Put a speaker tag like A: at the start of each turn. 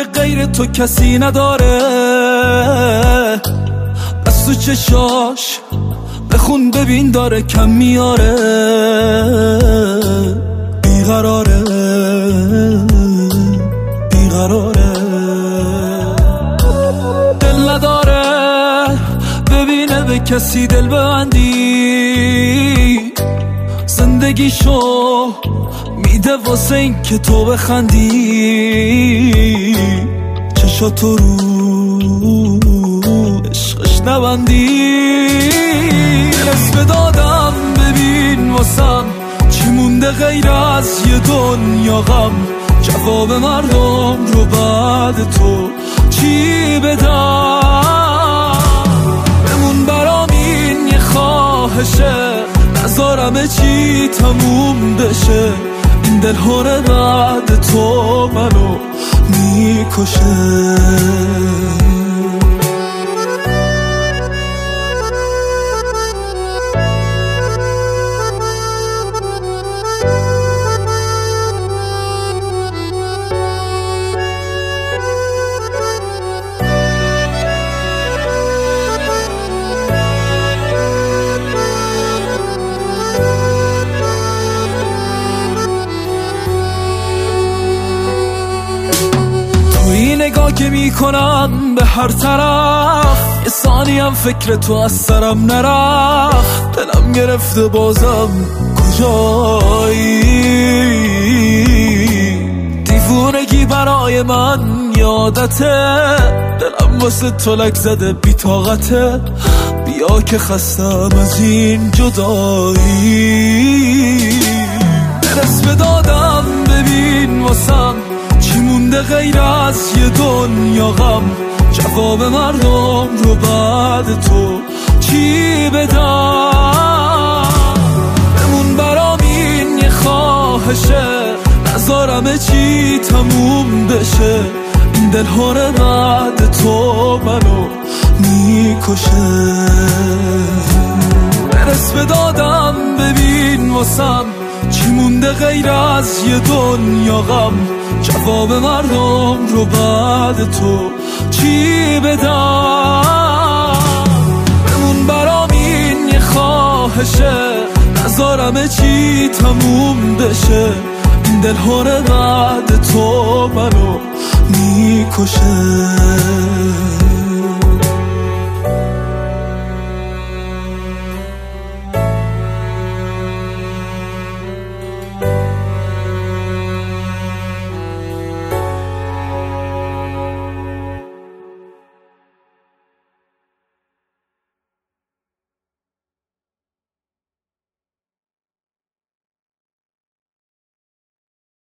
A: که غیر تو کسی نداره، از تو چشاش بخون ببین داره کم میاره. بیقراره بیقراره، دل نداره ببینه به کسی دل ببندی. زندگیشو میده واسه این که تو بخندی. چشاتو رو عشقش نبندی. اسم دادم ببین واسم چی مونده غیر از یه دنیا غم. جواب مردم رو بعد تو چی بدم؟ بمون برام این یه خواهشه، نذارم چی تموم بشه. این دل هره بعد تو منو میکشه. این نگاه که میکنم به هر طرف، یه ثانی هم فکر تو از سرم نرفت. دلم گرفته بازم کجایی؟ دیوونگی برای من یادته، دلم واسه تو لک زده بی طاقته. بیا که خستم از این جدایی. برس به دادم ببین واسم چی مونده غیر از یه دنیا غم. جواب مردم رو بعد تو چی بدم؟ بمون برام این یه خواهشه، نذارم چی تموم بشه. این دل هره بعد تو منو میکشه. برس به دادم ببین واسم چی مونده غیر از یه دنیا غم. جواب مردم رو بعد تو چی بدم؟ بمون برام این یه خواهشه، نذارم چی تموم بشه. این دل هره بعد تو منو میکشه.